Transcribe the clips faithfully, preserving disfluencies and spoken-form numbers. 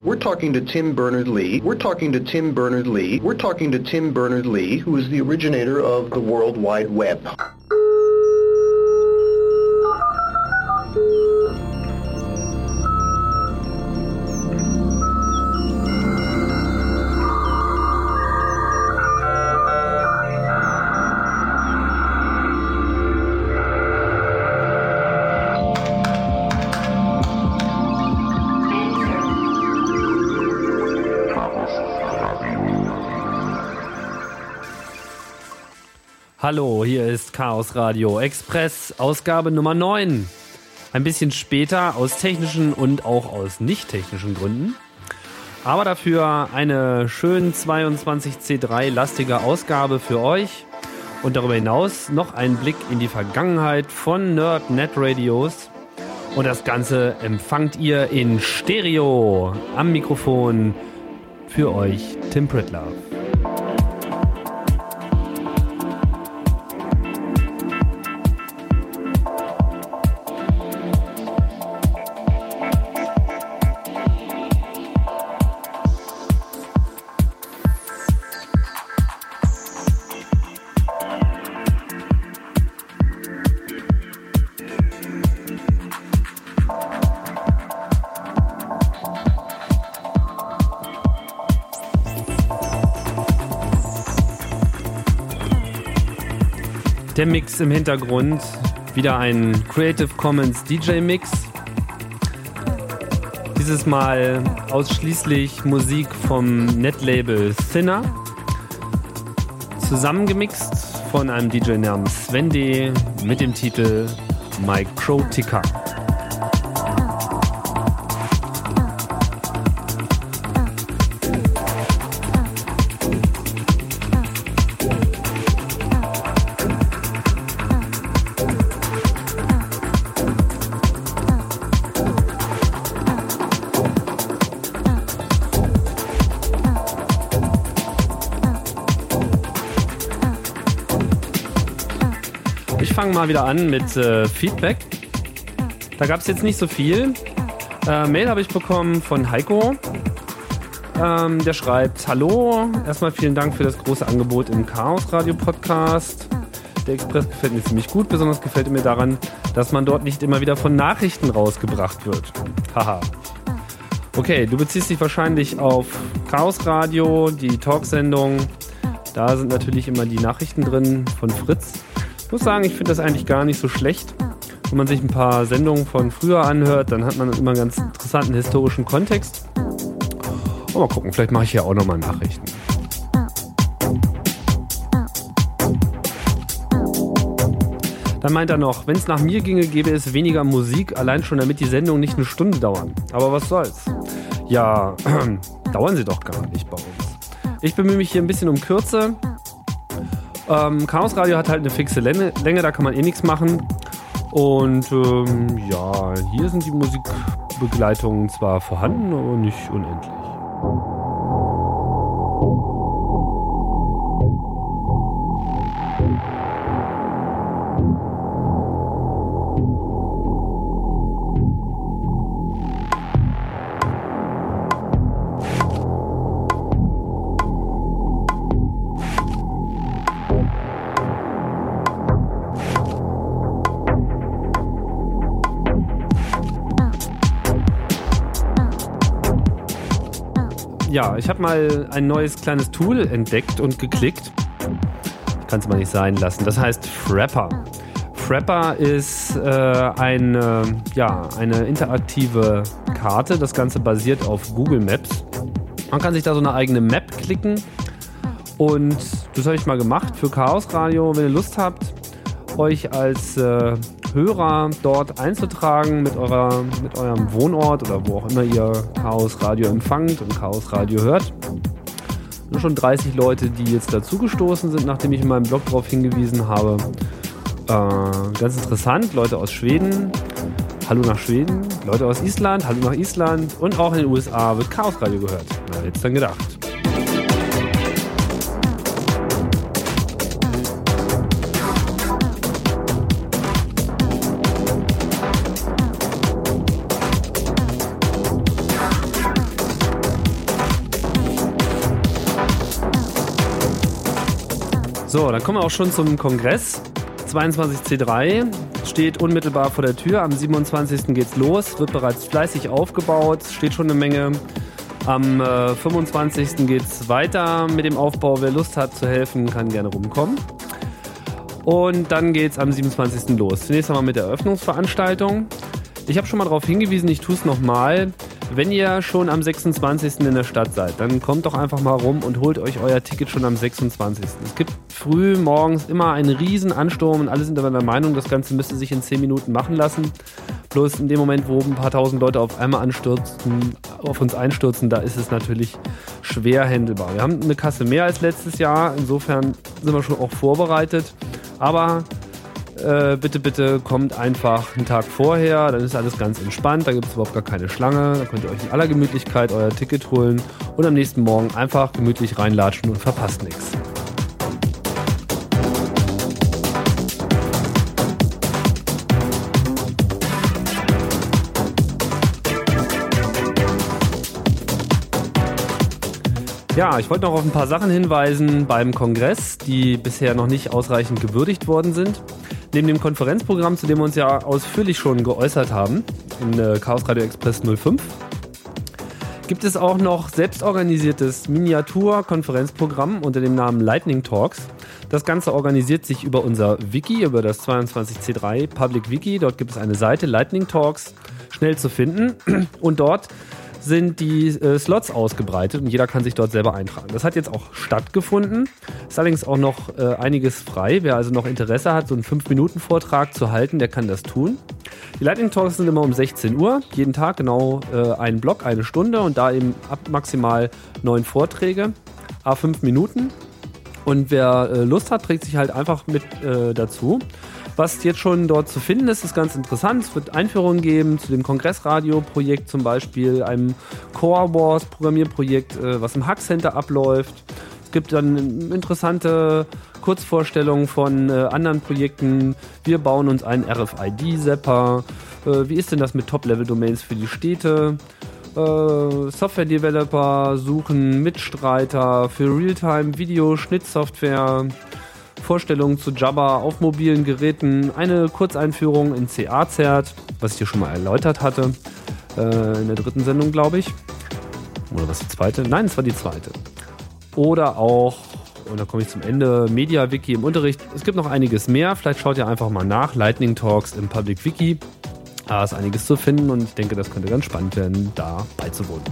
We're talking to Tim Berners-Lee. We're talking to Tim Berners-Lee. We're talking to Tim Berners-Lee, who is the originator of the World Wide Web. Hallo, hier ist Chaos Radio Express, Ausgabe Nummer neun. Ein bisschen später, aus technischen und auch aus nicht technischen Gründen. Aber dafür eine schön zweiundzwanzig C drei lastige Ausgabe für euch. Und darüber hinaus noch ein Blick in die Vergangenheit von Nerd Net Radios. Und das Ganze empfangt ihr in Stereo. Am Mikrofon für euch Tim Pritlove. Der Mix im Hintergrund, wieder ein Creative Commons D J Mix. Dieses Mal ausschließlich Musik vom Netlabel Thinner. Zusammengemixt von einem D J namens Sven D. mit dem Titel Microtica. Ich fange mal wieder an mit äh, Feedback. Da gab es jetzt nicht so viel. Äh, Mail habe ich bekommen von Heiko. Ähm, der schreibt: Hallo, erstmal vielen Dank für das große Angebot im Chaos Radio Podcast. Der Express gefällt mir ziemlich gut. Besonders gefällt mir daran, dass man dort nicht immer wieder von Nachrichten rausgebracht wird. Haha. Okay, du beziehst dich wahrscheinlich auf Chaos Radio, die Talksendung. Da sind natürlich immer die Nachrichten drin von Fritz. Ich muss sagen, ich finde das eigentlich gar nicht so schlecht. Wenn man sich ein paar Sendungen von früher anhört, dann hat man immer einen ganz interessanten historischen Kontext. Und mal gucken, vielleicht mache ich hier auch nochmal Nachrichten. Dann meint er noch, wenn es nach mir ginge, gäbe es weniger Musik, allein schon damit die Sendungen nicht eine Stunde dauern. Aber was soll's? Ja, dauern sie doch gar nicht bei uns. Ich bemühe mich hier ein bisschen um Kürze. Ähm, Chaos Radio hat halt eine fixe Länge, Länge, da kann man eh nichts machen. Und ähm, ja, hier sind die Musikbegleitungen zwar vorhanden, aber nicht unendlich. Ja, ich habe mal ein neues kleines Tool entdeckt und geklickt. Ich kann es mal nicht sein lassen. Das heißt Frapper. Frapper ist äh, eine, ja, eine interaktive Karte. Das Ganze basiert auf Google Maps. Man kann sich da so eine eigene Map klicken. Und das habe ich mal gemacht für Chaos Radio. Wenn ihr Lust habt, euch als äh, Hörer dort einzutragen mit, eurer, mit eurem Wohnort oder wo auch immer ihr Chaos Radio empfangt und Chaos Radio hört. Nur schon dreißig Leute, die jetzt dazugestoßen sind, nachdem ich in meinem Blog darauf hingewiesen habe. Äh, ganz interessant, Leute aus Schweden, hallo nach Schweden, Leute aus Island, hallo nach Island und auch in den U S A wird Chaos Radio gehört. Na, hätt's dann gedacht. So, dann kommen wir auch schon zum Kongress. zweiundzwanzig C drei steht unmittelbar vor der Tür. Am siebenundzwanzigsten geht's los, wird bereits fleißig aufgebaut, steht schon eine Menge. Am äh, fünfundzwanzigsten geht's weiter mit dem Aufbau. Wer Lust hat zu helfen, kann gerne rumkommen. Und dann geht's am siebenundzwanzigsten los. Zunächst einmal mit der Eröffnungsveranstaltung. Ich habe schon mal darauf hingewiesen, ich tue es nochmal. Wenn ihr schon am sechsundzwanzigsten in der Stadt seid, dann kommt doch einfach mal rum und holt euch euer Ticket schon am sechsundzwanzigsten Es gibt früh morgens immer einen riesen Ansturm und alle sind aber der Meinung, das Ganze müsste sich in zehn Minuten machen lassen. Bloß in dem Moment, wo ein paar tausend Leute auf einmal anstürzen, auf uns einstürzen, da ist es natürlich schwer handelbar. Wir haben eine Kasse mehr als letztes Jahr, insofern sind wir schon auch vorbereitet. Aber Äh, bitte, bitte kommt einfach einen Tag vorher, dann ist alles ganz entspannt, da gibt es überhaupt gar keine Schlange, da könnt ihr euch in aller Gemütlichkeit euer Ticket holen und am nächsten Morgen einfach gemütlich reinlatschen und verpasst nichts. Ja, ich wollte noch auf ein paar Sachen hinweisen beim Kongress, die bisher noch nicht ausreichend gewürdigt worden sind. Neben dem Konferenzprogramm, zu dem wir uns ja ausführlich schon geäußert haben, in äh, Chaos Radio Express null fünf, gibt es auch noch selbstorganisiertes Miniatur-Konferenzprogramm unter dem Namen Lightning Talks. Das Ganze organisiert sich über unser Wiki, über das zweiundzwanzig C drei Public Wiki. Dort gibt es eine Seite, Lightning Talks, schnell zu finden. Und dort sind die äh, Slots ausgebreitet und jeder kann sich dort selber eintragen. Das hat jetzt auch stattgefunden. Ist allerdings auch noch äh, einiges frei. Wer also noch Interesse hat, so einen fünf Minuten Vortrag zu halten, der kann das tun. Die Lightning Talks sind immer um sechzehn Uhr, jeden Tag genau äh, ein Block, eine Stunde und da eben ab maximal neun Vorträge, à fünf Minuten. Und wer äh, Lust hat, trägt sich halt einfach mit äh, dazu. Was jetzt schon dort zu finden ist, ist ganz interessant. Es wird Einführungen geben zu dem Kongressradio-Projekt zum Beispiel, einem Core Wars Programmierprojekt, äh, was im Hack Center abläuft. Es gibt dann interessante Kurzvorstellungen von äh, anderen Projekten. Wir bauen uns einen R F I D-Zapper. Äh, wie ist denn das mit Top-Level-Domains für die Städte? Äh, Software-Developer suchen Mitstreiter für Realtime-Video-Schnittsoftware. Vorstellungen zu Jabber auf mobilen Geräten, eine Kurzeinführung in C A-Cert, was ich dir schon mal erläutert hatte, äh, in der dritten Sendung, glaube ich. Oder was die zweite? Nein, es war die zweite. Oder auch, und da komme ich zum Ende, Media-Wiki im Unterricht. Es gibt noch einiges mehr, vielleicht schaut ihr einfach mal nach, Lightning Talks im Public Wiki. Da ist einiges zu finden und ich denke, das könnte ganz spannend werden, da beizuwohnen.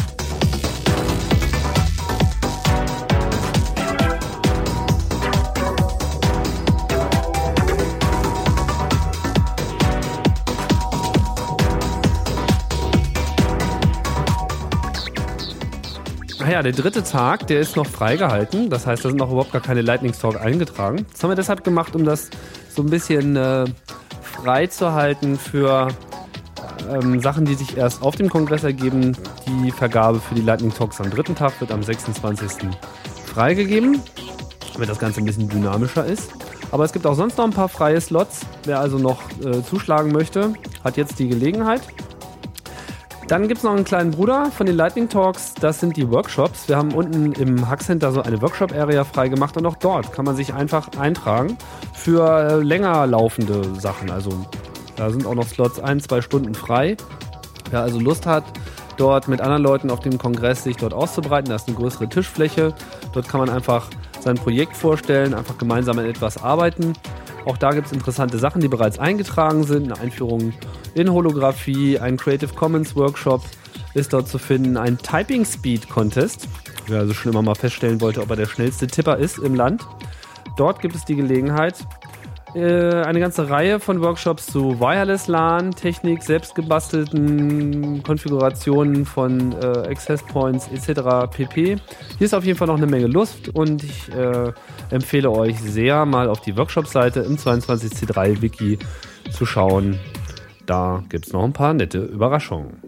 Ja, der dritte Tag, der ist noch freigehalten. Das heißt, da sind noch überhaupt gar keine Lightning Talk eingetragen. Das haben wir deshalb gemacht, um das so ein bisschen äh, frei zu halten für ähm, Sachen, die sich erst auf dem Kongress ergeben. Die Vergabe für die Lightning Talks am dritten Tag wird am sechsundzwanzigsten freigegeben, damit das Ganze ein bisschen dynamischer ist. Aber es gibt auch sonst noch ein paar freie Slots. Wer also noch äh, zuschlagen möchte, hat jetzt die Gelegenheit. Dann gibt es noch einen kleinen Bruder von den Lightning Talks, das sind die Workshops. Wir haben unten im Hack Center so eine Workshop-Area freigemacht und auch dort kann man sich einfach eintragen für länger laufende Sachen. Also da sind auch noch Slots ein, zwei Stunden frei. Wer also Lust hat, dort mit anderen Leuten auf dem Kongress sich dort auszubreiten, da ist eine größere Tischfläche. Dort kann man einfach sein Projekt vorstellen, einfach gemeinsam an etwas arbeiten. Auch da gibt es interessante Sachen, die bereits eingetragen sind. Eine Einführung in Holographie, ein Creative Commons Workshop ist dort zu finden, ein Typing Speed Contest, wer also schon immer mal feststellen wollte, ob er der schnellste Tipper ist im Land. Dort gibt es die Gelegenheit, äh, eine ganze Reihe von Workshops zu Wireless LAN, Technik, selbstgebastelten Konfigurationen von äh, Access Points et cetera pp. Hier ist auf jeden Fall noch eine Menge Luft und ich äh, empfehle euch sehr, mal auf die Workshop-Seite im zweiundzwanzig C drei Wiki zu schauen. Da gibt es noch ein paar nette Überraschungen.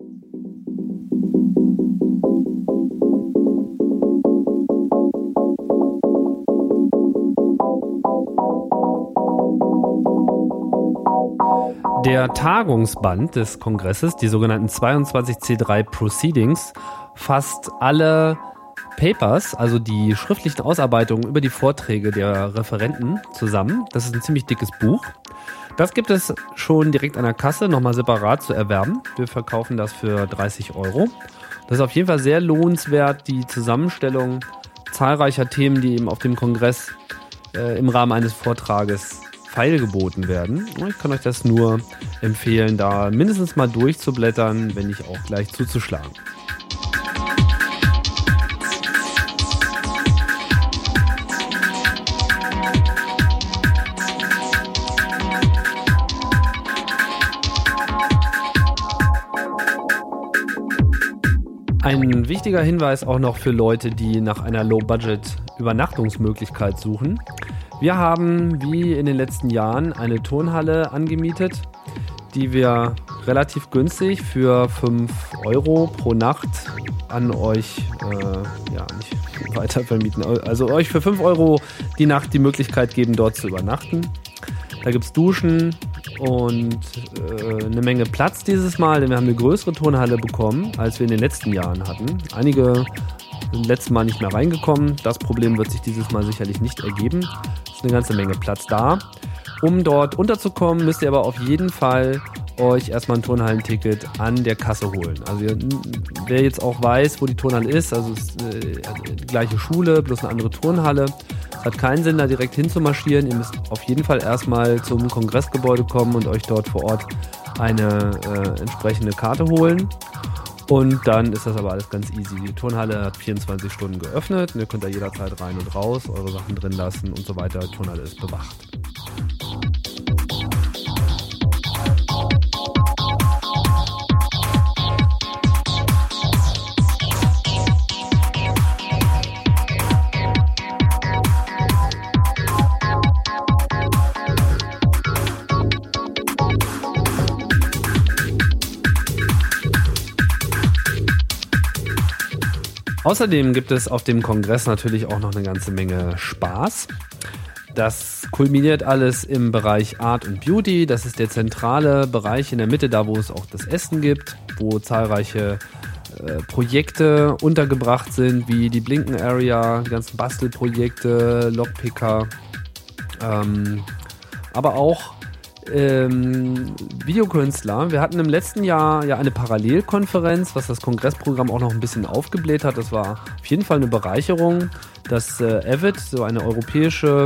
Der Tagungsband des Kongresses, die sogenannten zweiundzwanzig C drei Proceedings, fasst alle Papers, also die schriftlichen Ausarbeitungen über die Vorträge der Referenten zusammen. Das ist ein ziemlich dickes Buch. Das gibt es schon direkt an der Kasse, nochmal separat zu erwerben. Wir verkaufen das für dreißig Euro. Das ist auf jeden Fall sehr lohnenswert, die Zusammenstellung zahlreicher Themen, die eben auf dem Kongress äh, im Rahmen eines Vortrages feilgeboten werden. Ich kann euch das nur empfehlen, da mindestens mal durchzublättern, wenn nicht auch gleich zuzuschlagen. Ein wichtiger Hinweis auch noch für Leute, die nach einer Low-Budget-Übernachtungsmöglichkeit suchen. Wir haben, wie in den letzten Jahren, eine Turnhalle angemietet, die wir relativ günstig für fünf Euro pro Nacht an euch äh, ja, nicht weiter vermieten. Also euch für fünf Euro die Nacht die Möglichkeit geben, dort zu übernachten. Da gibt es Duschen und äh, eine Menge Platz dieses Mal, denn wir haben eine größere Turnhalle bekommen, als wir in den letzten Jahren hatten. Einige sind letztes Mal nicht mehr reingekommen. Das Problem wird sich dieses Mal sicherlich nicht ergeben. Es ist eine ganze Menge Platz da. Um dort unterzukommen, müsst ihr aber auf jeden Fall euch erstmal ein Turnhallenticket an der Kasse holen. Also wer jetzt auch weiß, wo die Turnhalle ist, also es ist äh, die gleiche Schule, bloß eine andere Turnhalle. Es hat keinen Sinn, da direkt hinzumarschieren. Ihr müsst auf jeden Fall erstmal zum Kongressgebäude kommen und euch dort vor Ort eine äh, entsprechende Karte holen. Und dann ist das aber alles ganz easy. Die Turnhalle hat vierundzwanzig Stunden geöffnet und ihr könnt da jederzeit rein und raus, eure Sachen drin lassen und so weiter. Die Turnhalle ist bewacht. Außerdem gibt es auf dem Kongress natürlich auch noch eine ganze Menge Spaß. Das kulminiert alles im Bereich Art und Beauty. Das ist der zentrale Bereich in der Mitte, da wo es auch das Essen gibt, wo zahlreiche äh, Projekte untergebracht sind, wie die Blinken Area, die ganzen Bastelprojekte, Lockpicker, ähm, aber auch Ähm, Videokünstler. Wir hatten im letzten Jahr ja eine Parallelkonferenz, was das Kongressprogramm auch noch ein bisschen aufgebläht hat. Das war auf jeden Fall eine Bereicherung. Das äh, Avid, so eine europäische,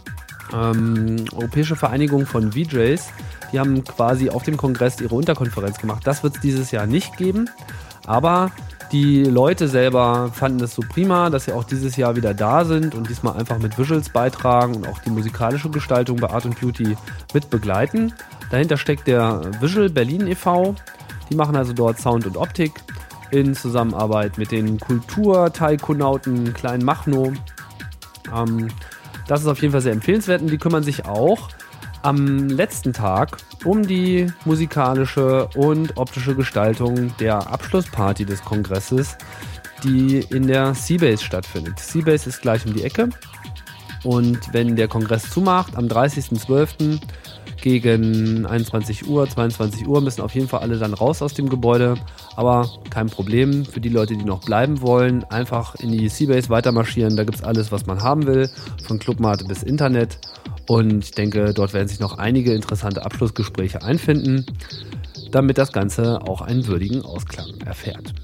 ähm, europäische Vereinigung von V Js, die haben quasi auf dem Kongress ihre Unterkonferenz gemacht. Das wird es dieses Jahr nicht geben, aber die Leute selber fanden es so prima, dass sie auch dieses Jahr wieder da sind und diesmal einfach mit Visuals beitragen und auch die musikalische Gestaltung bei Art und Beauty mit begleiten. Dahinter steckt der Visual Berlin e V. Die machen also dort Sound und Optik in Zusammenarbeit mit den Kultur-Taikonauten Klein Machno. Ähm, das ist auf jeden Fall sehr empfehlenswert und die kümmern sich auch am letzten Tag um die musikalische und optische Gestaltung der Abschlussparty des Kongresses, die in der Seabase stattfindet. Seabase ist gleich um die Ecke und wenn der Kongress zumacht, am dreißigsten zwölften gegen einundzwanzig Uhr, zweiundzwanzig Uhr müssen auf jeden Fall alle dann raus aus dem Gebäude, aber kein Problem für die Leute, die noch bleiben wollen, einfach in die Seabase weitermarschieren, da gibt es alles, was man haben will, von Clubmate bis Internet. Und ich denke, dort werden sich noch einige interessante Abschlussgespräche einfinden, damit das Ganze auch einen würdigen Ausklang erfährt.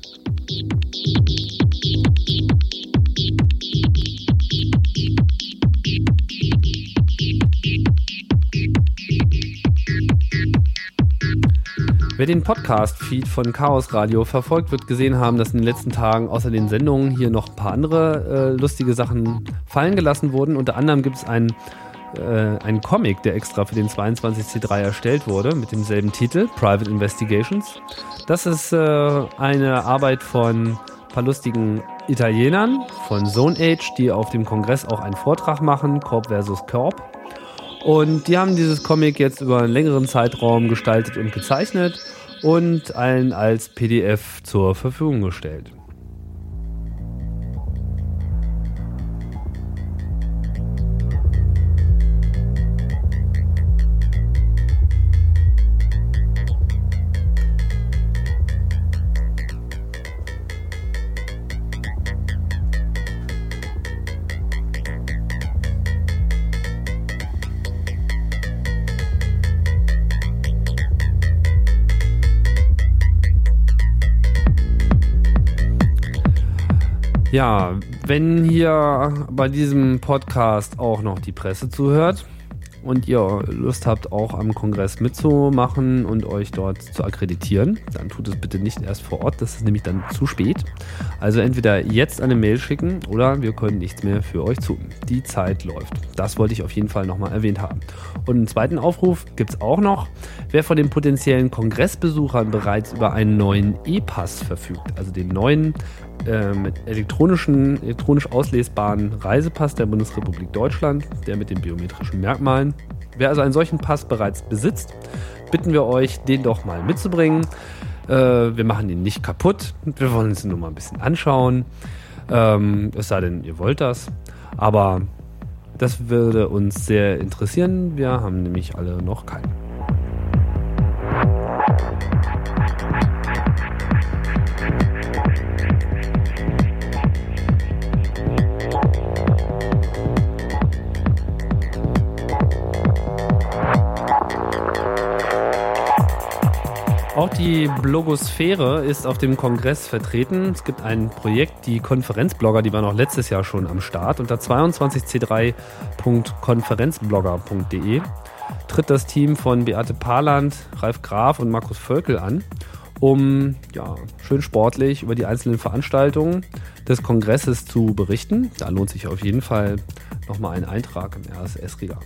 Wer den Podcast-Feed von Chaos Radio verfolgt, wird gesehen haben, dass in den letzten Tagen außer den Sendungen hier noch ein paar andere äh, lustige Sachen fallen gelassen wurden. Unter anderem gibt es einen ein Comic, der extra für den zweiundzwanzig C drei erstellt wurde, mit demselben Titel, Private Investigations. Das ist äh, eine Arbeit von ein paar lustigen Italienern von Zone Age, die auf dem Kongress auch einen Vortrag machen, Corp versus Corp. Und die haben dieses Comic jetzt über einen längeren Zeitraum gestaltet und gezeichnet und allen als P D F zur Verfügung gestellt. Ja, wenn hier bei diesem Podcast auch noch die Presse zuhört und ihr Lust habt, auch am Kongress mitzumachen und euch dort zu akkreditieren, dann tut es bitte nicht erst vor Ort, das ist nämlich dann zu spät. Also entweder jetzt eine Mail schicken oder wir können nichts mehr für euch tun. Die Zeit läuft. Das wollte ich auf jeden Fall nochmal erwähnt haben. Und einen zweiten Aufruf gibt es auch noch. Wer von den potenziellen Kongressbesuchern bereits über einen neuen E-Pass verfügt, also den neuen äh, mit elektronischen, elektronisch auslesbaren Reisepass der Bundesrepublik Deutschland, der mit den biometrischen Merkmalen. Wer also einen solchen Pass bereits besitzt, bitten wir euch, den doch mal mitzubringen. Äh, wir machen ihn nicht kaputt, wir wollen uns ihn nur mal ein bisschen anschauen. Ähm, es sei denn, ihr wollt das. Aber das würde uns sehr interessieren. Wir haben nämlich alle noch keinen. Auch die Blogosphäre ist auf dem Kongress vertreten. Es gibt ein Projekt, die Konferenzblogger, die waren auch letztes Jahr schon am Start. Unter zweiundzwanzig c drei punkt konferenzblogger punkt de tritt das Team von Beate Paland, Ralf Graf und Markus Völkel an, um ja, schön sportlich über die einzelnen Veranstaltungen des Kongresses zu berichten. Da lohnt sich auf jeden Fall nochmal ein Eintrag im R S S-Reader.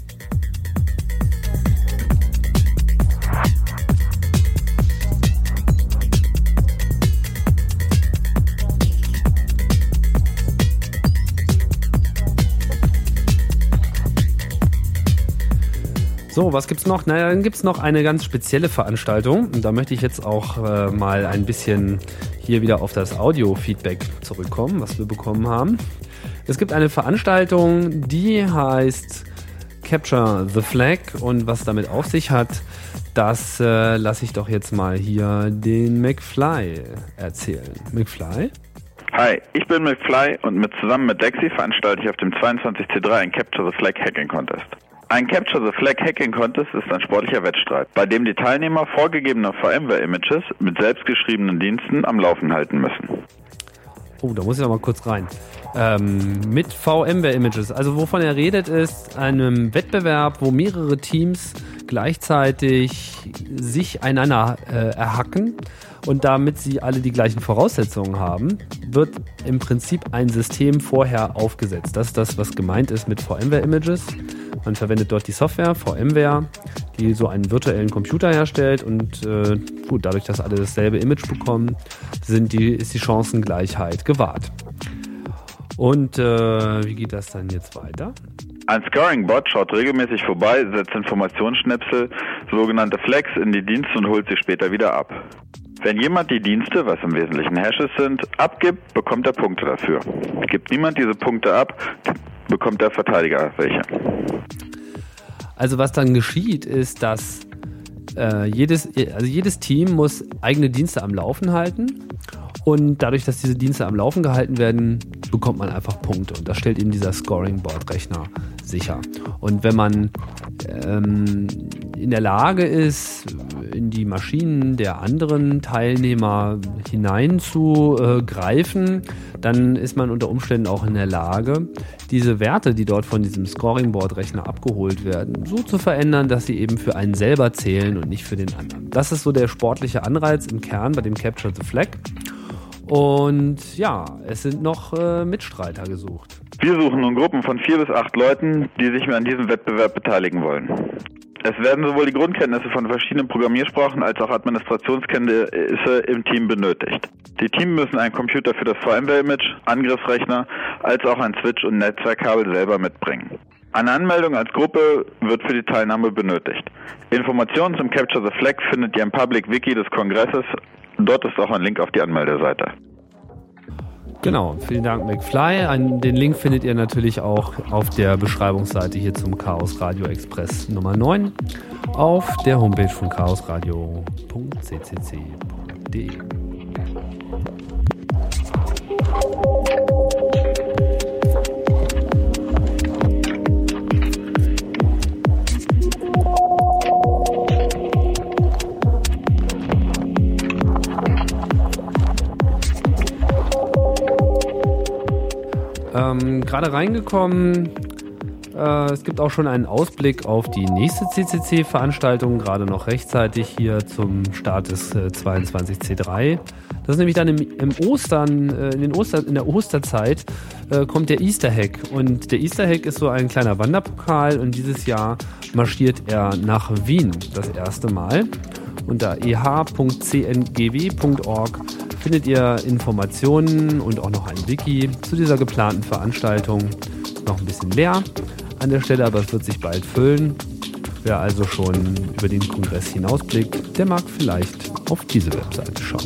So, was gibt's noch? Naja, dann gibt's noch eine ganz spezielle Veranstaltung. Und da möchte ich jetzt auch äh, mal ein bisschen hier wieder auf das Audio-Feedback zurückkommen, was wir bekommen haben. Es gibt eine Veranstaltung, die heißt Capture the Flag. Und was damit auf sich hat, das äh, lasse ich doch jetzt mal hier den McFly erzählen. McFly? Hi, ich bin McFly und mit, zusammen mit Dexy veranstalte ich auf dem zweiundzwanzig C drei ein Capture the Flag Hacking Contest. Ein Capture the Flag Hacking Contest ist ein sportlicher Wettstreit, bei dem die Teilnehmer vorgegebene VMware-Images mit selbstgeschriebenen Diensten am Laufen halten müssen. Oh, da muss ich noch mal kurz rein. Ähm, mit VMware-Images, also wovon er redet, ist einem Wettbewerb, wo mehrere Teams gleichzeitig sich einander äh, erhacken. Und damit sie alle die gleichen Voraussetzungen haben, wird im Prinzip ein System vorher aufgesetzt. Das ist das, was gemeint ist mit VMware-Images. Man verwendet dort die Software, VMware, die so einen virtuellen Computer herstellt. Und äh, gut, dadurch, dass alle dasselbe Image bekommen, sind die, ist die Chancengleichheit gewahrt. Und äh, wie geht das dann jetzt weiter? Ein Scoring-Bot schaut regelmäßig vorbei, setzt Informationsschnipsel, sogenannte Flags, in die Dienste und holt sie später wieder ab. Wenn jemand die Dienste, was im Wesentlichen Hashes sind, abgibt, bekommt er Punkte dafür. Gibt niemand diese Punkte ab, bekommt der Verteidiger welche. Also was dann geschieht, ist, dass äh, jedes, also jedes Team muss eigene Dienste am Laufen halten. Und dadurch, dass diese Dienste am Laufen gehalten werden, bekommt man einfach Punkte. Und das stellt eben dieser Scoring-Board-Rechner sicher. Und wenn man ähm, in der Lage ist, in die Maschinen der anderen Teilnehmer hineinzugreifen, dann ist man unter Umständen auch in der Lage, diese Werte, die dort von diesem Scoring-Board-Rechner abgeholt werden, so zu verändern, dass sie eben für einen selber zählen und nicht für den anderen. Das ist so der sportliche Anreiz im Kern bei dem Capture the Flag. Und ja, es sind noch äh, Mitstreiter gesucht. Wir suchen nun Gruppen von vier bis acht Leuten, die sich an diesem Wettbewerb beteiligen wollen. Es werden sowohl die Grundkenntnisse von verschiedenen Programmiersprachen als auch Administrationskenntnisse im Team benötigt. Die Teams müssen einen Computer für das VMware-Image, Angriffsrechner, als auch ein Switch und Netzwerkkabel selber mitbringen. Eine Anmeldung als Gruppe wird für die Teilnahme benötigt. Informationen zum Capture the Flag findet ihr im Public Wiki des Kongresses. Dort ist auch ein Link auf die Anmeldeseite. Genau, vielen Dank McFly. Ein, den Link findet ihr natürlich auch auf der Beschreibungsseite hier zum Chaos Radio Express Nummer neun auf der Homepage von chaosradio punkt c c c punkt d e. Ähm, gerade reingekommen. Äh, es gibt auch schon einen Ausblick auf die nächste C C C-Veranstaltung, gerade noch rechtzeitig hier zum Start des äh, zweiundzwanzig C drei. Das ist nämlich dann im, im Ostern, äh, in, den Oster, in der Osterzeit äh, kommt der Easter Hack. Und der Easter Hack ist so ein kleiner Wanderpokal und dieses Jahr marschiert er nach Wien das erste Mal. Unter e h punkt c n g w punkt org findet ihr Informationen und auch noch ein Wiki zu dieser geplanten Veranstaltung. Noch ein bisschen leer an der Stelle, aber es wird sich bald füllen. Wer also schon über den Kongress hinausblickt, der mag vielleicht auf diese Webseite schauen.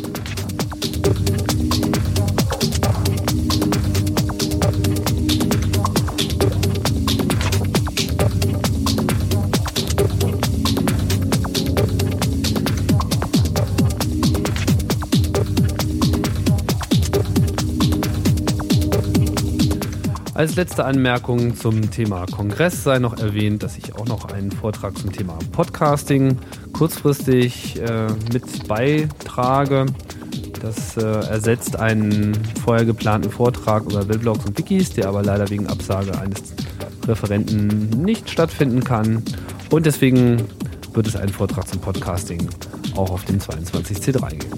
Als letzte Anmerkung zum Thema Kongress sei noch erwähnt, dass ich auch noch einen Vortrag zum Thema Podcasting kurzfristig äh, mit beitrage. Das äh, ersetzt einen vorher geplanten Vortrag über Weblogs und Wikis, der aber leider wegen Absage eines Referenten nicht stattfinden kann. Und deswegen wird es einen Vortrag zum Podcasting auch auf dem zweiundzwanzig C drei geben.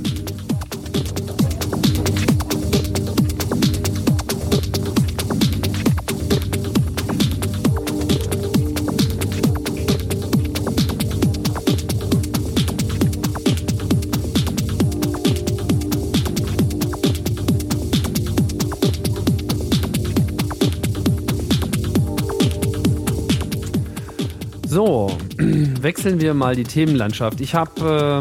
So, wechseln wir mal die Themenlandschaft. Ich habe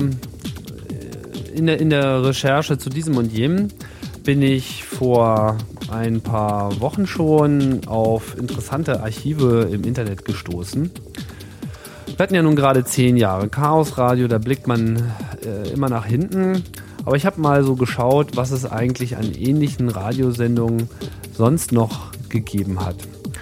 äh, in, der, in der Recherche zu diesem und jenem bin ich vor ein paar Wochen schon auf interessante Archive im Internet gestoßen. Wir hatten ja nun gerade zehn Jahre Chaos Radio, da blickt man äh, immer nach hinten. Aber ich habe mal so geschaut, was es eigentlich an ähnlichen Radiosendungen sonst noch gegeben hat.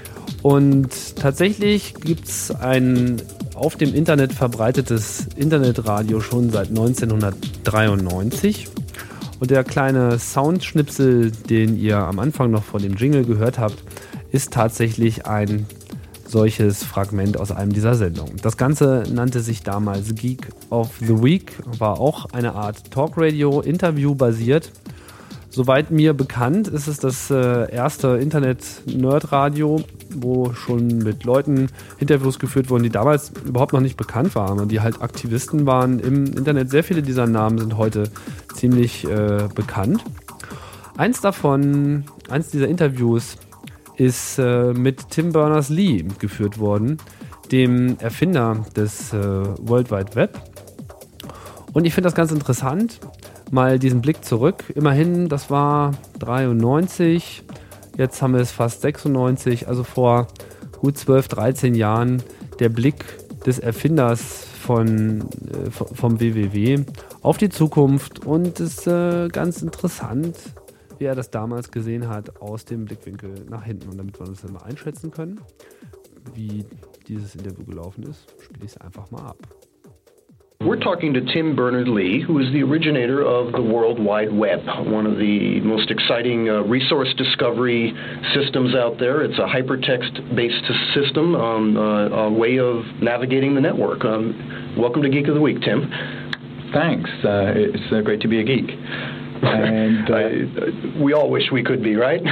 Und tatsächlich gibt es ein auf dem Internet verbreitetes Internetradio schon seit neunzehnhundertdreiundneunzig. Und der kleine Soundschnipsel, den ihr am Anfang noch von dem Jingle gehört habt, ist tatsächlich ein solches Fragment aus einem dieser Sendungen. Das Ganze nannte sich damals Geek of the Week, war auch eine Art Talkradio, Interview basiert. Soweit mir bekannt ist es das äh, erste Internet-Nerd-Radio, wo schon mit Leuten Interviews geführt wurden, die damals überhaupt noch nicht bekannt waren und die halt Aktivisten waren im Internet. Sehr viele dieser Namen sind heute ziemlich äh, bekannt. Eins davon, eins dieser Interviews ist äh, mit Tim Berners-Lee geführt worden, dem Erfinder des äh, World Wide Web. Und ich finde das ganz interessant. Mal diesen Blick zurück. Immerhin, das war dreiundneunzig, jetzt haben wir es fast sechsundneunzig, also vor gut zwölf, dreizehn Jahren der Blick des Erfinders von, äh, vom W W W auf die Zukunft und es ist äh, ganz interessant, wie er das damals gesehen hat aus dem Blickwinkel nach hinten. Und damit wir uns dann mal einschätzen können, wie dieses Interview gelaufen ist, spiele ich es einfach mal ab. We're talking to Tim Berners-Lee, who is the originator of the World Wide Web, one of the most exciting uh, resource discovery systems out there. It's a hypertext-based system, um, uh, a way of navigating the network. Um, welcome to Geek of the Week, Tim. Thanks. Uh, it's uh, great to be a geek. And uh, I, we all wish we could be, right?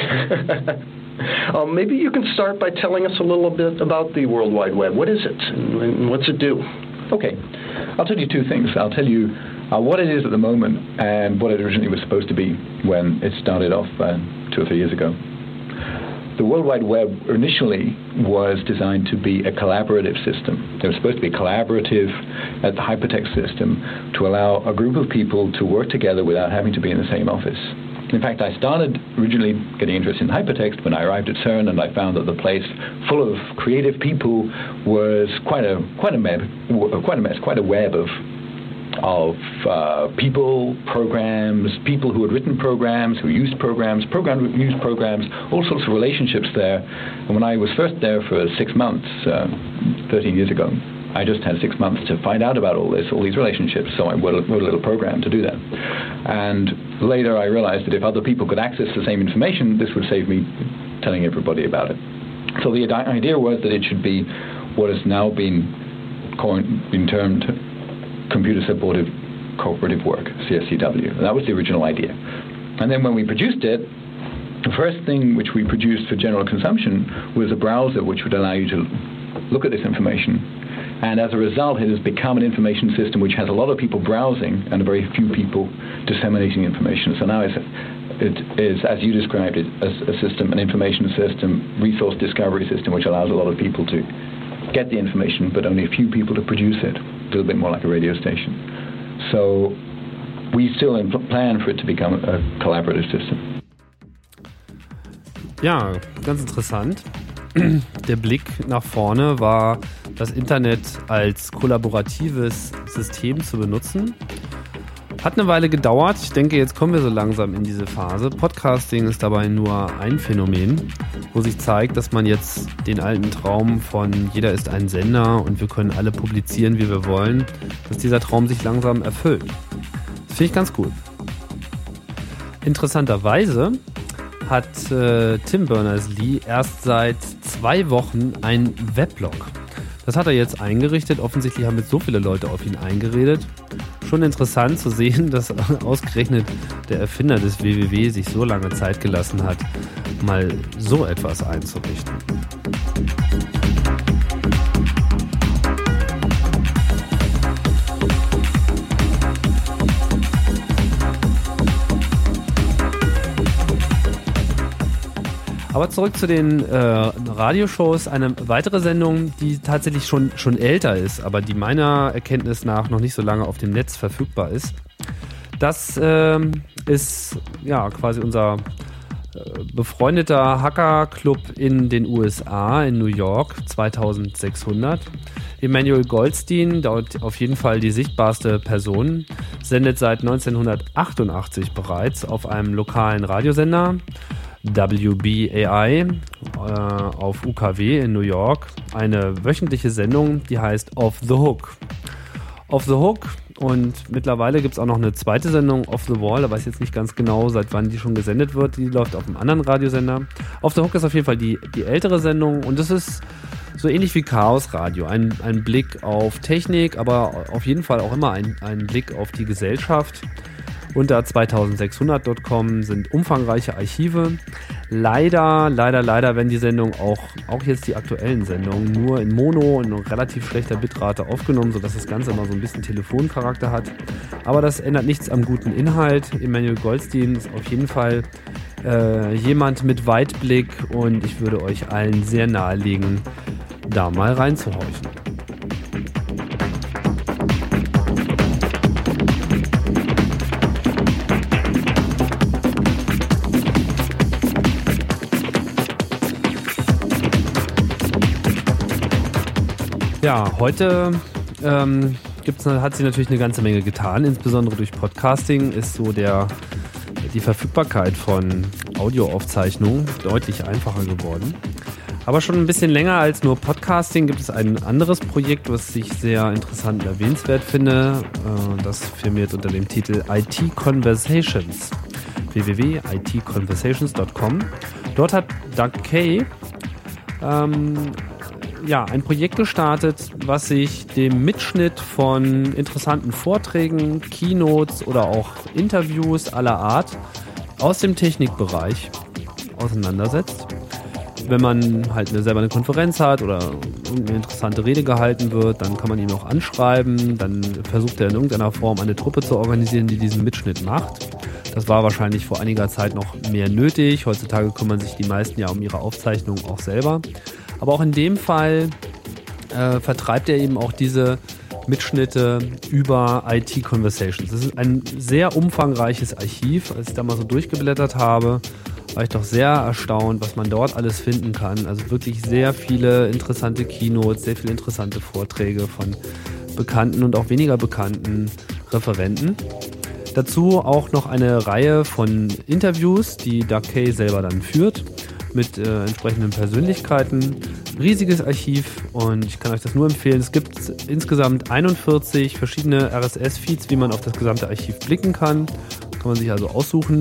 um, maybe you can start by telling us a little bit about the World Wide Web. What is it, and, and what's it do? Okay. I'll tell you two things. I'll tell you uh, what it is at the moment and what it originally was supposed to be when it started off uh, two or three years ago. The World Wide Web initially was designed to be a collaborative system. It was supposed to be collaborative as the hypertext system to allow a group of people to work together without having to be in the same office. In fact, I started originally getting interested in hypertext when I arrived at CERN, and I found that the place full of creative people was quite a quite a web, quite a mess, quite a web of of uh, people, programs, people who had written programs, who used programs, programs who used programs, all sorts of relationships there. And when I was first there for six months, uh, thirteen years ago, I just had six months to find out about all this, all these relationships, so I wrote a little program to do that. And later I realized that if other people could access the same information, this would save me telling everybody about it. So the idea was that it should be what has now been, coined, been termed computer-supported cooperative work, C S C W. That was the original idea. And then when we produced it, the first thing which we produced for general consumption was a browser which would allow you to look at this information. And as a result, it has become an information system which has a lot of people browsing and very few people disseminating information. So now it's, it is, as you described it, a, a system, an information system, resource discovery system, which allows a lot of people to get the information, but only a few people to produce it. A little bit more like a radio station. So we still plan for it to become a collaborative system. Ja, ganz interessant. Der Blick nach vorne war, das Internet als kollaboratives System zu benutzen. Hat eine Weile gedauert. Ich denke, jetzt kommen wir so langsam in diese Phase. Podcasting ist dabei nur ein Phänomen, wo sich zeigt, dass man jetzt den alten Traum von jeder ist ein Sender und wir können alle publizieren, wie wir wollen, dass dieser Traum sich langsam erfüllt. Das finde ich ganz cool. Interessanterweise hat äh, Tim Berners-Lee erst seit zwei Wochen einen Weblog. Das hat er jetzt eingerichtet. Offensichtlich haben jetzt so viele Leute auf ihn eingeredet. Schon interessant zu sehen, dass ausgerechnet der Erfinder des W W W sich so lange Zeit gelassen hat, mal so etwas einzurichten. Aber zurück zu den äh, Radioshows. Eine weitere Sendung, die tatsächlich schon, schon älter ist, aber die meiner Erkenntnis nach noch nicht so lange auf dem Netz verfügbar ist. Das äh, ist ja quasi unser äh, befreundeter Hacker-Club in den U S A, in New York, zweitausendsechshundert. Emanuel Goldstein, dort auf jeden Fall die sichtbarste Person, sendet seit neunzehnhundertachtundachtzig bereits auf einem lokalen Radiosender, W B A I, äh, auf U K W in New York, eine wöchentliche Sendung, die heißt Off the Hook. Off the Hook, und mittlerweile gibt es auch noch eine zweite Sendung, Off the Wall, da weiß ich jetzt nicht ganz genau, seit wann die schon gesendet wird, die läuft auf einem anderen Radiosender. Off the Hook ist auf jeden Fall die, die ältere Sendung und es ist so ähnlich wie Chaos Radio, ein, ein Blick auf Technik, aber auf jeden Fall auch immer ein, ein Blick auf die Gesellschaft. Unter zweitausendsechshundert Punkt com sind umfangreiche Archive. Leider, leider, leider werden die Sendungen auch, auch jetzt die aktuellen Sendungen, nur in Mono und in relativ schlechter Bitrate aufgenommen, sodass das Ganze immer so ein bisschen Telefoncharakter hat. Aber das ändert nichts am guten Inhalt. Emanuel Goldstein ist auf jeden Fall äh, jemand mit Weitblick und ich würde euch allen sehr nahelegen, da mal reinzuhorchen. Ja, heute ähm, gibt's, hat sich natürlich eine ganze Menge getan, insbesondere durch Podcasting ist so der, die Verfügbarkeit von Audioaufzeichnungen deutlich einfacher geworden. Aber schon ein bisschen länger als nur Podcasting gibt es ein anderes Projekt, was ich sehr interessant und erwähnenswert finde. Äh, das firmiert unter dem Titel I T Conversations, w w w punkt i t conversations punkt com. Dort hat Doug Kaye ähm, ja, ein Projekt gestartet, was sich dem Mitschnitt von interessanten Vorträgen, Keynotes oder auch Interviews aller Art aus dem Technikbereich auseinandersetzt. Wenn man halt eine, selber eine Konferenz hat oder irgendeine interessante Rede gehalten wird, dann kann man ihn auch anschreiben, dann versucht er in irgendeiner Form eine Truppe zu organisieren, die diesen Mitschnitt macht. Das war wahrscheinlich vor einiger Zeit noch mehr nötig. Heutzutage kümmern sich die meisten ja um ihre Aufzeichnungen auch selber. Aber auch in dem Fall äh, vertreibt er eben auch diese Mitschnitte über I T Conversations. Das ist ein sehr umfangreiches Archiv. Als ich da mal so durchgeblättert habe, war ich doch sehr erstaunt, was man dort alles finden kann. Also wirklich sehr viele interessante Keynotes, sehr viele interessante Vorträge von bekannten und auch weniger bekannten Referenten. Dazu auch noch eine Reihe von Interviews, die Doug Kaye selber dann führt, mit äh, entsprechenden Persönlichkeiten. Riesiges Archiv und ich kann euch das nur empfehlen. Es gibt insgesamt einundvierzig verschiedene R S S-Feeds, wie man auf das gesamte Archiv blicken kann. Kann man sich also aussuchen,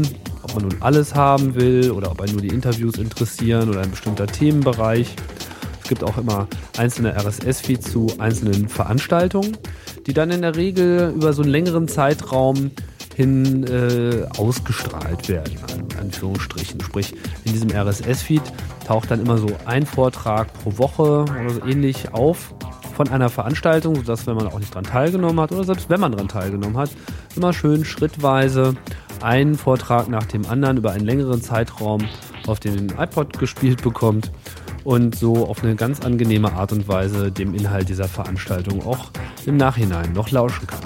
ob man nun alles haben will oder ob einen nur die Interviews interessieren oder ein bestimmter Themenbereich. Es gibt auch immer einzelne R S S-Feeds zu einzelnen Veranstaltungen, die dann in der Regel über so einen längeren Zeitraum hin äh, ausgestrahlt werden, in Anführungsstrichen. Sprich, in diesem R S S-Feed taucht dann immer so ein Vortrag pro Woche oder so ähnlich auf von einer Veranstaltung, sodass, wenn man auch nicht dran teilgenommen hat oder selbst wenn man dran teilgenommen hat, immer schön schrittweise einen Vortrag nach dem anderen über einen längeren Zeitraum auf den iPod gespielt bekommt und so auf eine ganz angenehme Art und Weise dem Inhalt dieser Veranstaltung auch im Nachhinein noch lauschen kann.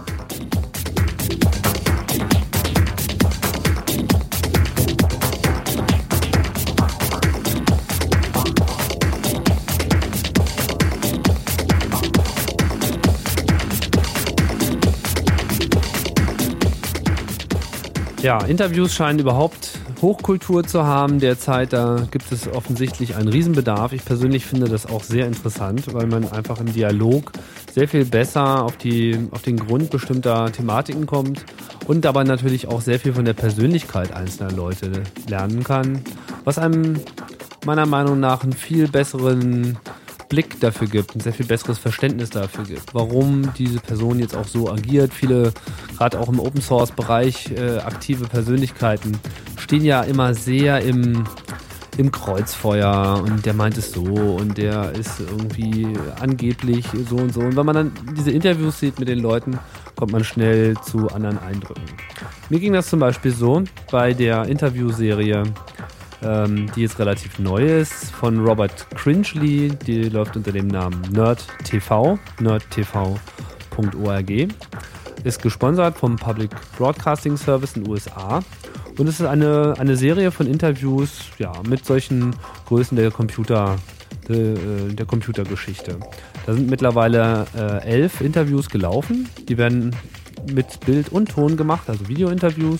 Ja, Interviews scheinen überhaupt Hochkultur zu haben derzeit. Da gibt es offensichtlich einen Riesenbedarf. Ich persönlich finde das auch sehr interessant, weil man einfach im Dialog sehr viel besser auf, die, auf den Grund bestimmter Thematiken kommt und dabei natürlich auch sehr viel von der Persönlichkeit einzelner Leute lernen kann, was einem meiner Meinung nach einen viel besseren Blick dafür gibt, ein sehr viel besseres Verständnis dafür gibt, warum diese Person jetzt auch so agiert. Viele, gerade auch im Open-Source-Bereich, äh, aktive Persönlichkeiten stehen ja immer sehr im, im Kreuzfeuer und der meint es so und der ist irgendwie angeblich so und so. Und wenn man dann diese Interviews sieht mit den Leuten, kommt man schnell zu anderen Eindrücken. Mir ging das zum Beispiel so bei der Interviewserie, die jetzt relativ neu ist, von Robert Cringely, die läuft unter dem Namen Nerd T V, nerd t v punkt org, ist gesponsert vom Public Broadcasting Service in den U S A und es ist eine, eine Serie von Interviews ja, mit solchen Größen der Computer, der, der Computergeschichte. Da sind mittlerweile äh, elf Interviews gelaufen, die werden mit Bild und Ton gemacht, also Video-Interviews,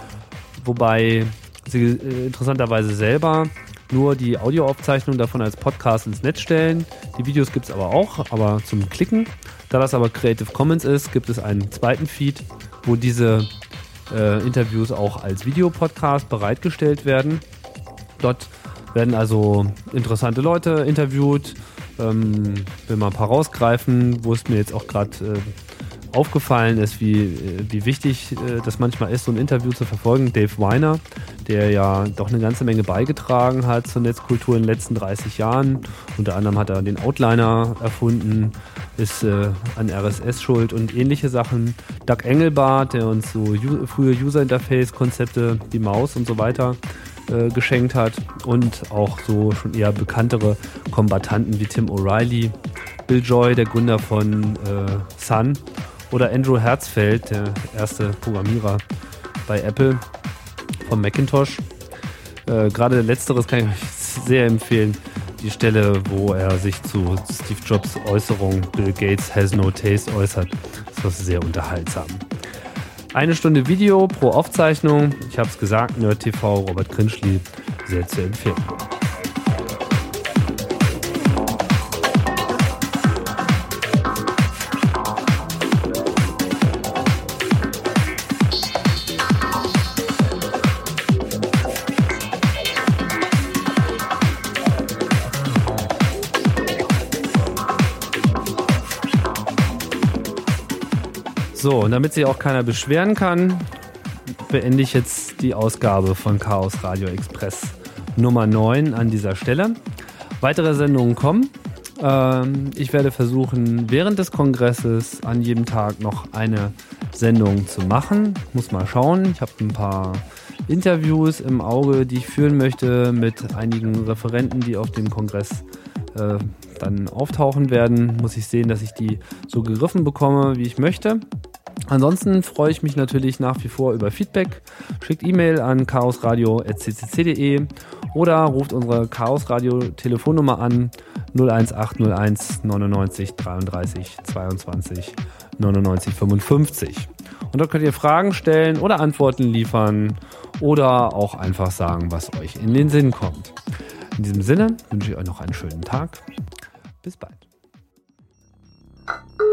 wobei sie äh, interessanterweise selber nur die Audioaufzeichnung davon als Podcast ins Netz stellen. Die Videos gibt es aber auch, aber zum Klicken. Da das aber Creative Commons ist, gibt es einen zweiten Feed, wo diese äh, Interviews auch als Videopodcast bereitgestellt werden. Dort werden also interessante Leute interviewt. Ähm, will mal ein paar rausgreifen, wo es mir jetzt auch gerade äh, aufgefallen ist, wie, wie wichtig äh, das manchmal ist, so ein Interview zu verfolgen. Dave Weiner, der ja doch eine ganze Menge beigetragen hat zur Netzkultur in den letzten dreißig Jahren. Unter anderem hat er den Outliner erfunden, ist äh, an R S S schuld und ähnliche Sachen. Doug Engelbart, der uns so u- frühe User-Interface-Konzepte, die Maus und so weiter äh, geschenkt hat. Und auch so schon eher bekanntere Kombattanten wie Tim O'Reilly, Bill Joy, der Gründer von äh, Sun, oder Andrew Herzfeld, der erste Programmierer bei Apple vom Macintosh. Äh, gerade letzteres kann ich euch sehr empfehlen. Die Stelle, wo er sich zu Steve Jobs Äußerung Bill Gates has no taste äußert. Das war sehr unterhaltsam. Eine Stunde Video pro Aufzeichnung. Ich habe es gesagt, Nerd T V, Robert Cringely, sehr zu empfehlen. So, und damit sich auch keiner beschweren kann, beende ich jetzt die Ausgabe von Chaos Radio Express Nummer neun an dieser Stelle. Weitere Sendungen kommen. Ähm, ich werde versuchen, während des Kongresses an jedem Tag noch eine Sendung zu machen. Muss mal schauen. Ich habe ein paar Interviews im Auge, die ich führen möchte mit einigen Referenten, die auf dem Kongress äh, dann auftauchen werden. Muss ich sehen, dass ich die so gegriffen bekomme, wie ich möchte. Ansonsten freue ich mich natürlich nach wie vor über Feedback. Schickt E-Mail an chaosradio at c c c punkt d e oder ruft unsere Chaos Radio Telefonnummer an null eins acht null eins neunundneunzig dreiunddreißig zweiundzwanzig neunundneunzig fünfundfünfzig. Und dort könnt ihr Fragen stellen oder Antworten liefern oder auch einfach sagen, was euch in den Sinn kommt. In diesem Sinne wünsche ich euch noch einen schönen Tag. Bis bald.